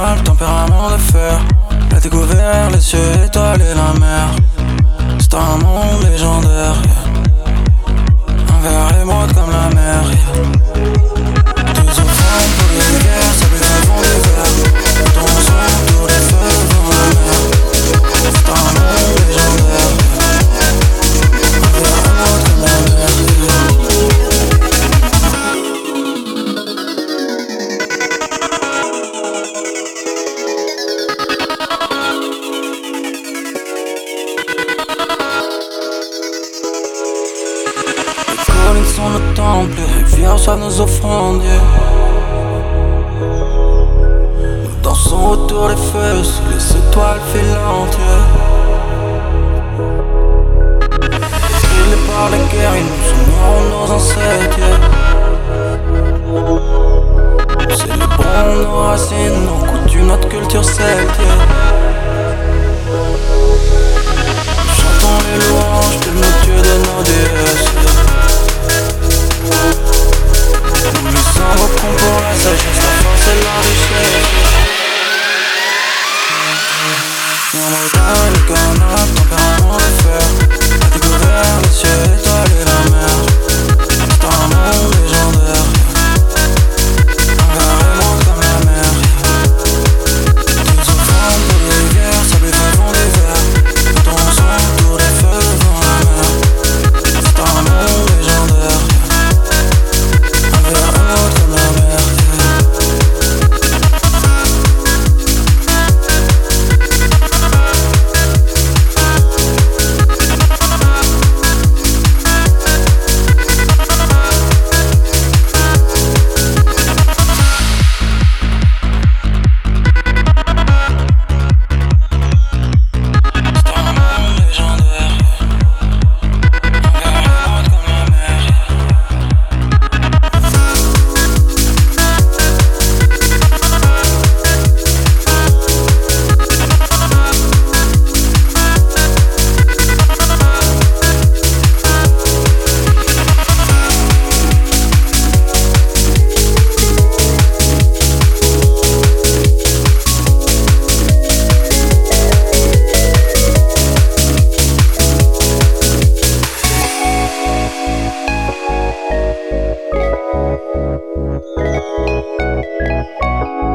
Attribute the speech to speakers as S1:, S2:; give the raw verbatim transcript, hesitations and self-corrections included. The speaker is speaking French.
S1: a le tempérament de fer. La découvert, les cieux étoilés et la mer. C'est un monde légendaire, yeah. Un verre émeraude comme la mer, yeah. Deux enfants pour les rivières, sable et fond des verres. Dans son autour des feux dans la mer. C'est un monde légendaire, yeah. Un verre émeraude comme la mer, yeah. Sont nos temples, les rivières reçoivent nos offrandes, yeah. Nous dansons autour des feux, sous les étoiles filantes, yeah. Brûlés par la guerre, ils nous honorent nos ancêtres, yeah. Nous célébrons nos racines, nos coutumes, notre culture celte, yeah. Nous chantons les louanges de nos dieux, de nos déesses, yeah. Nous nous invoquons pour la sagesse, la force et la richesse. Dans montagne, le canard, tempérament de fer. A découvert les cieux étoilés et la mer. C'est un monde légendaire, un verre émeraude comme la mer. Deux enfants pour les rivières, sable et fond des verres. Dansons autour des feux devant la mer. C'est un monde légendaire, un verre émeraude comme la mer, yeah.
S2: Thank you.